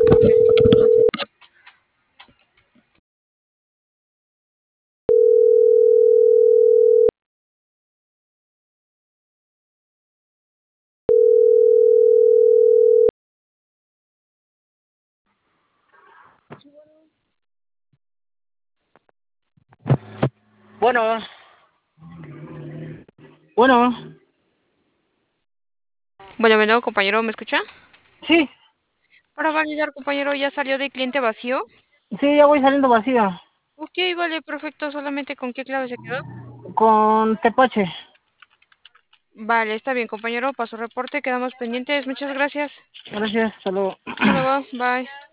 Ok. Bueno, bueno, Bueno, compañero, ¿me escucha? sí, Para validar, compañero, ya salió de cliente vacío. sí, ya voy saliendo vacía. Ok, vale, perfecto. ¿Solamente con qué clave se quedó? Con Tepache. Vale, está bien, compañero. Paso reporte, quedamos pendientes. Muchas gracias. Gracias, hasta luego. Hasta luego. Bye.